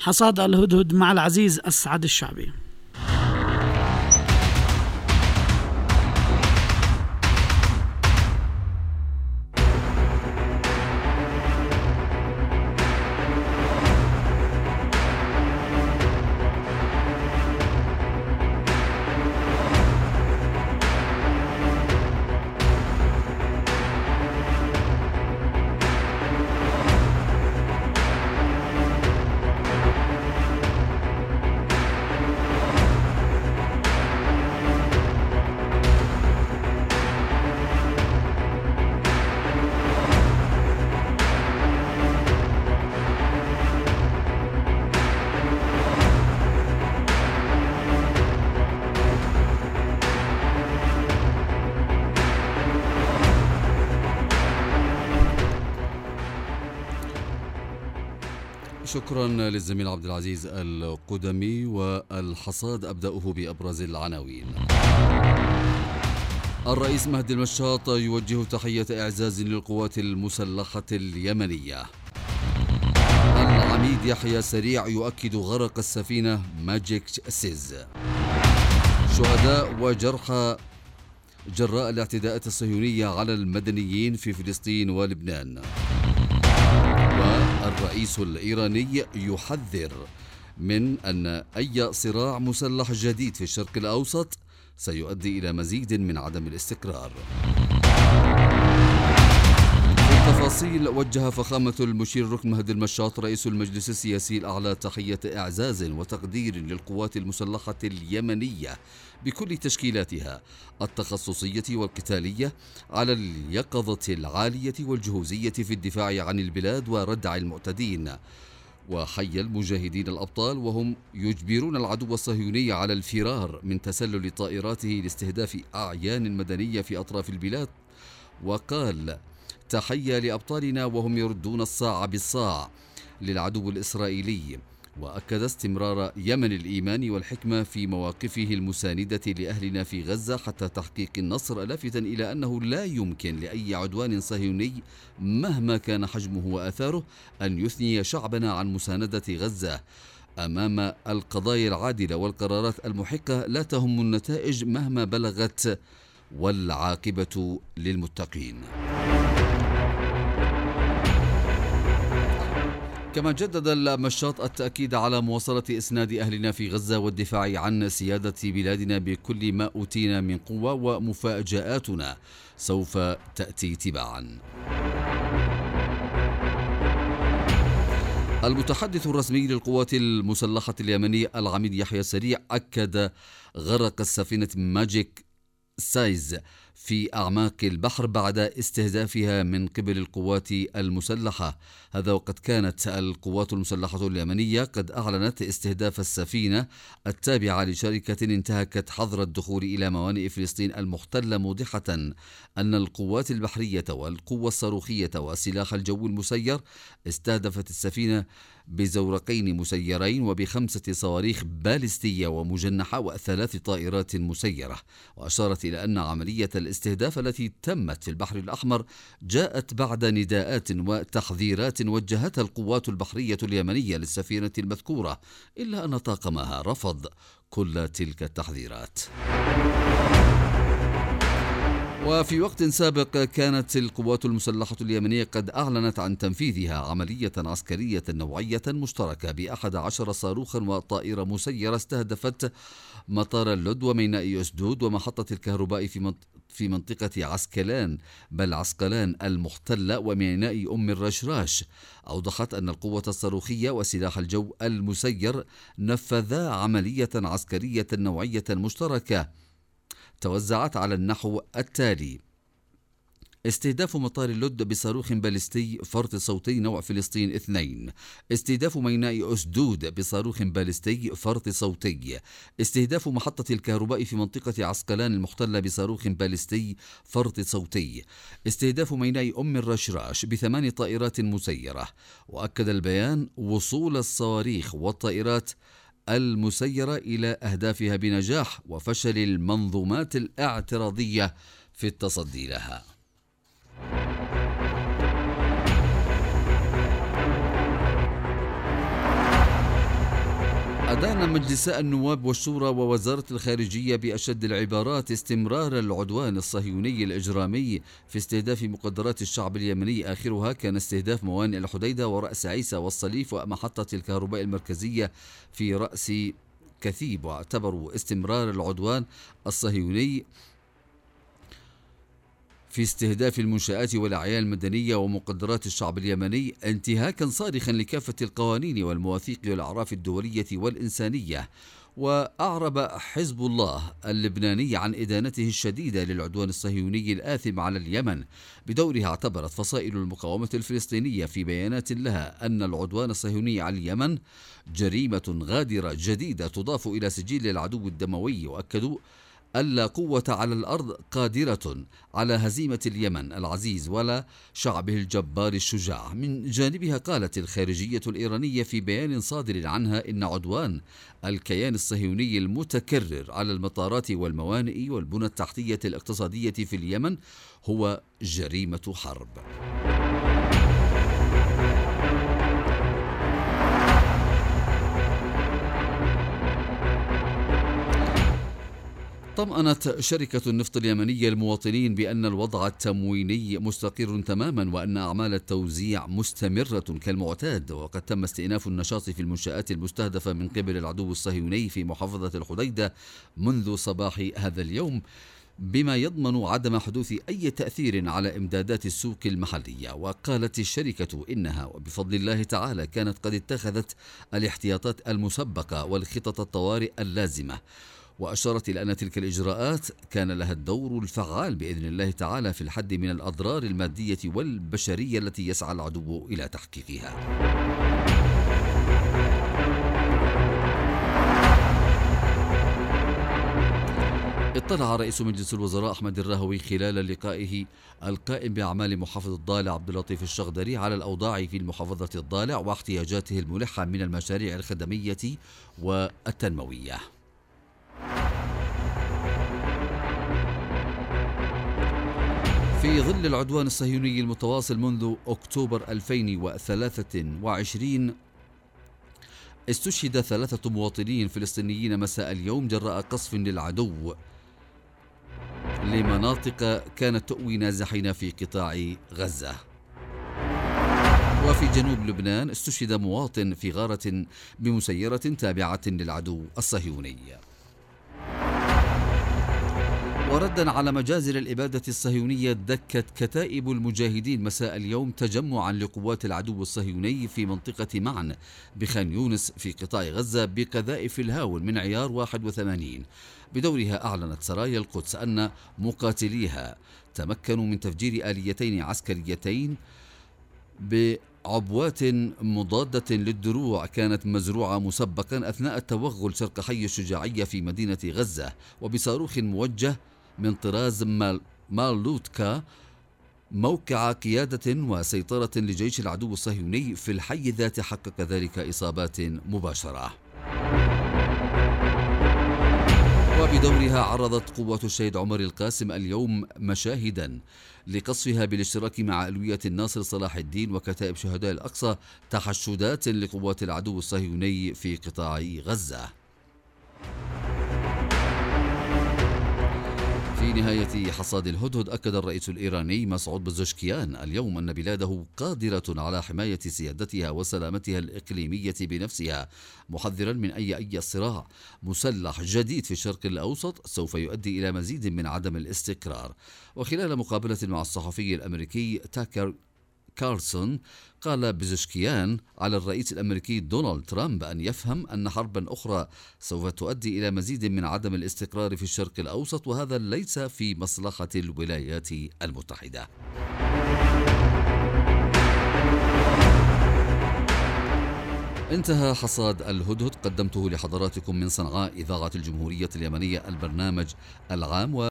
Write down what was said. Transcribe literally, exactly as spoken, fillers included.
حصاد الهدهد مع العزيز أسعد الشعبي. شكرا للزميل عبد العزيز القدمي. والحصاد أبدأه بأبرز العناوين. الرئيس مهدي المشاط يوجه تحية إعزاز للقوات المسلحة اليمنية. العميد يحيى سريع يؤكد غرق السفينة ماجيك سيز. شهداء وجرحى جراء الاعتداءات الصهيونية على المدنيين في فلسطين ولبنان. والرئيس الإيراني يحذر من أن أي صراع مسلح جديد في الشرق الأوسط سيؤدي إلى مزيد من عدم الاستقرار. في التفاصيل، وجه فخامة المشير ركن مهدي المشاط رئيس المجلس السياسي الأعلى تحية إعزاز وتقدير للقوات المسلحة اليمنية بكل تشكيلاتها التخصصية والقتالية على اليقظة العالية والجهوزية في الدفاع عن البلاد وردع المعتدين. وحي المجاهدين الأبطال وهم يجبرون العدو الصهيوني على الفرار من تسلل طائراته لاستهداف أعيان مدنية في أطراف البلاد. وقال: تحية لأبطالنا وهم يردون الصاع بالصاع للعدو الإسرائيلي. وأكد استمرار يمن الإيمان والحكمة في مواقفه المساندة لأهلنا في غزة حتى تحقيق النصر، لافتا إلى أنه لا يمكن لأي عدوان صهيوني مهما كان حجمه وآثاره أن يثني شعبنا عن مساندة غزة أمام القضايا العادلة والقرارات المحقة لا تهم النتائج مهما بلغت، والعاقبة للمتقين. كما جدد المشاط التأكيد على مواصلة إسناد أهلنا في غزة والدفاع عن سيادة بلادنا بكل ما أوتينا من قوة، ومفاجآتنا سوف تأتي تباعا. المتحدث الرسمي للقوات المسلحة اليمنية العميد يحيى سريع أكد غرق السفينة ماجيك سايز في أعماق البحر بعد استهدافها من قبل القوات المسلحة. هذا وقد كانت القوات المسلحة اليمنية قد أعلنت استهداف السفينة التابعة لشركة انتهكت حظر الدخول إلى موانئ فلسطين المحتلة، موضحة أن القوات البحرية والقوة الصاروخية وسلاح الجو المسير استهدفت السفينة بزورقين مسيرين وبخمسة صواريخ باليستية ومجنحة وثلاث طائرات مسيرة. وأشارت إلى أن عملية الاستهداف التي تمت في البحر الأحمر جاءت بعد نداءات وتحذيرات وجهتها القوات البحرية اليمنية للسفينة المذكورة، إلا أن طاقمها رفض كل تلك التحذيرات. وفي وقت سابق كانت القوات المسلحة اليمنية قد أعلنت عن تنفيذها عملية عسكرية نوعية مشتركة بأحد عشر صاروخا وطائرة مسيرة استهدفت مطار اللد وميناء أسدود ومحطة الكهرباء في في منطقة عسكلان بل عسقلان المحتلة وميناء أم الرشراش. أوضحت أن القوة الصاروخية وسلاح الجو المسير نفذا عملية عسكرية نوعية مشتركة توزعت على النحو التالي: استهداف مطار اللد بصاروخ باليستي فرط صوتي نوع فلسطين اثنين، استهداف ميناء أسدود بصاروخ باليستي فرط صوتي، استهداف محطة الكهرباء في منطقة عسقلان المحتلة بصاروخ باليستي فرط صوتي، استهداف ميناء أم الرشراش بثمان طائرات مسيرة. وأكد البيان وصول الصواريخ والطائرات المسيرة إلى أهدافها بنجاح وفشل المنظومات الاعتراضية في التصدي لها. أدان مجلسا النواب والشورى ووزارة الخارجية بأشد العبارات استمرار العدوان الصهيوني الإجرامي في استهداف مقدرات الشعب اليمني، آخرها كان استهداف موانئ الحديدة ورأس عيسى والصليف ومحطة الكهرباء المركزية في رأس كثيب. واعتبروا استمرار العدوان الصهيوني في استهداف المنشآت والأعيان المدنية ومقدرات الشعب اليمني انتهاكا صارخا لكافة القوانين والمواثيق والأعراف الدولية والإنسانية. وأعرب حزب الله اللبناني عن إدانته الشديدة للعدوان الصهيوني الآثم على اليمن. بدورها اعتبرت فصائل المقاومة الفلسطينية في بيانات لها أن العدوان الصهيوني على اليمن جريمة غادرة جديدة تضاف إلى سجل العدو الدموي، وأكدوا ألا قوة على الأرض قادرة على هزيمة اليمن العزيز ولا شعبه الجبار الشجاع. من جانبها قالت الخارجية الإيرانية في بيان صادر عنها إن عدوان الكيان الصهيوني المتكرر على المطارات والموانئ والبنى التحتية الاقتصادية في اليمن هو جريمة حرب. طمأنت شركة النفط اليمنية المواطنين بأن الوضع التمويني مستقر تماما وأن أعمال التوزيع مستمرة كالمعتاد. وقد تم استئناف النشاط في المنشآت المستهدفة من قبل العدو الصهيوني في محافظة الحديدة منذ صباح هذا اليوم، بما يضمن عدم حدوث أي تأثير على إمدادات السوق المحلية. وقالت الشركة إنها وبفضل الله تعالى كانت قد اتخذت الاحتياطات المسبقة والخطط الطوارئ اللازمة، وأشارت إلى أن تلك الإجراءات كان لها الدور الفعال بإذن الله تعالى في الحد من الأضرار المادية والبشرية التي يسعى العدو إلى تحقيقها. اطلع رئيس مجلس الوزراء أحمد الراهوي خلال لقائه القائم بأعمال محافظة الضالع عبد اللطيف الشغدري على الأوضاع في محافظة الضالع واحتياجاته الملحة من المشاريع الخدمية والتنموية. في ظل العدوان الصهيوني المتواصل منذ أكتوبر ألفين وثلاثة وعشرين استشهد ثلاثة مواطنين فلسطينيين مساء اليوم جراء قصف للعدو لمناطق كانت تؤوي نازحين في قطاع غزة. وفي جنوب لبنان استشهد مواطن في غارة بمسيرة تابعة للعدو الصهيوني. وردا على مجازر الإبادة الصهيونية دكت كتائب المجاهدين مساء اليوم تجمعا لقوات العدو الصهيوني في منطقة معن بخان يونس في قطاع غزة بقذائف الهاون من عيار واحد وثمانين. بدورها أعلنت سرايا القدس أن مقاتليها تمكنوا من تفجير آليتين عسكريتين بعبوات مضادة للدروع كانت مزروعة مسبقا أثناء التوغل شرق حي الشجاعية في مدينة غزة، وبصاروخ موجه من طراز مال مالوتكا موقع قيادة وسيطرة لجيش العدو الصهيوني في الحي ذاته حقق ذلك إصابات مباشرة. وبدورها عرضت قوات الشهيد عمر القاسم اليوم مشاهدا لقصفها بالاشتراك مع ألوية الناصر صلاح الدين وكتائب شهداء الأقصى تحشدات لقوات العدو الصهيوني في قطاع غزة. في نهاية حصاد الهدهد أكد الرئيس الإيراني مسعود بزشكيان اليوم أن بلاده قادرة على حماية سيادتها وسلامتها الإقليمية بنفسها، محذرا من أي أي صراع مسلح جديد في الشرق الأوسط سوف يؤدي إلى مزيد من عدم الاستقرار. وخلال مقابلة مع الصحفي الأمريكي تاكر كارلسون قال بزشكيان على الرئيس الأمريكي دونالد ترامب أن يفهم أن حربا أخرى سوف تؤدي إلى مزيد من عدم الاستقرار في الشرق الأوسط، وهذا ليس في مصلحة الولايات المتحدة. انتهى حصاد الهدهد، قدمته لحضراتكم من صنعاء إذاعة الجمهورية اليمنية البرنامج العام.